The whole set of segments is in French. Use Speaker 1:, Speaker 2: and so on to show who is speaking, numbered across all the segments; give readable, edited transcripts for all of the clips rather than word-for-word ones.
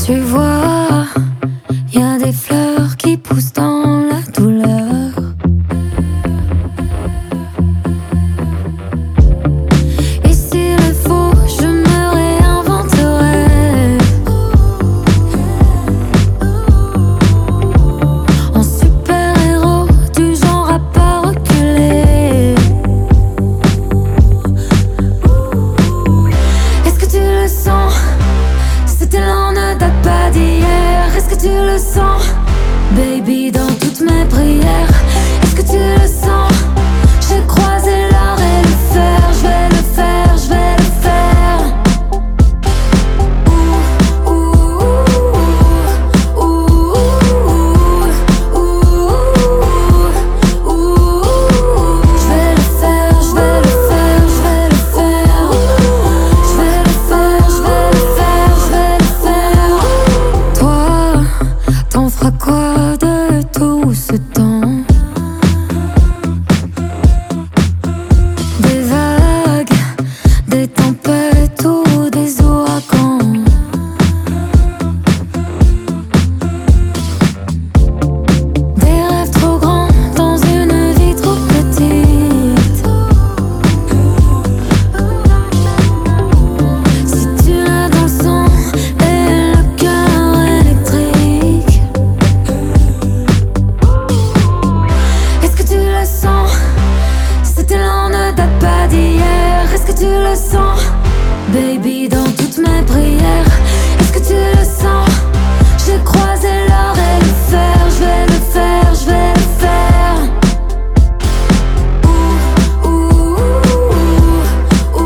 Speaker 1: Tu vois, y a des fleurs qui poussent dans la douleur. Et s'il le faut, je me réinventerai en super-héros du genre à pas reculer. Est-ce que tu le sens? Cet élan ne date pas d'hier. Est-ce que tu le sens, baby, dans toutes mes prières? Est-ce que tu le sens? J'ai croisé l'or et le fer. Je vais le faire, je vais le faire. Ouh, ouh, ouh, ouh, ouh, ouh. Je vais le faire, je vais le faire, je vais le faire. Je vais le faire, je vais le faire, je vais le faire. Toi, t'en feras quoi de tout ce temps? Des vagues, des tempêtes ou des ouragans. Des rêves trop grands dans une vie trop petite. Si tu l'as dans le sang et le cœur électrique, est-ce que tu le sens? Cet élan ne date pas d'hier. Est-ce que tu le sens, baby, dans toutes mes prières? Est-ce que tu le sens? J'ai croisé l'or et le fer. Je vais le faire, je vais le faire. Ouh, ouh,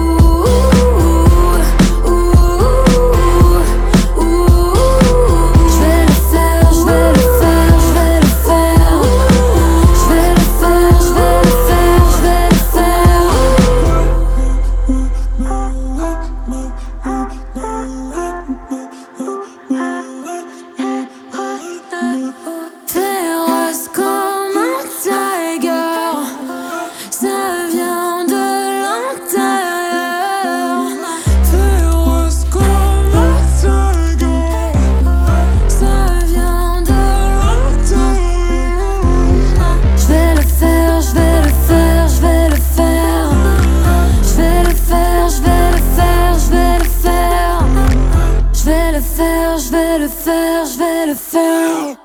Speaker 1: ouh, ouh, ouh. Je vais le faire, je vais le faire, je vais le faire. Je vais le faire, je vais le faire, je vais le faire. Féroce comme un tiger, ça vient de l'intérieur. Féroce comme un tiger, ça vient de l'intérieur. Je vais le faire, je vais le faire, je vais le faire. Je vais le faire, je vais le faire, je vais le faire. Je vais le faire, je vais le faire, je vais le faire.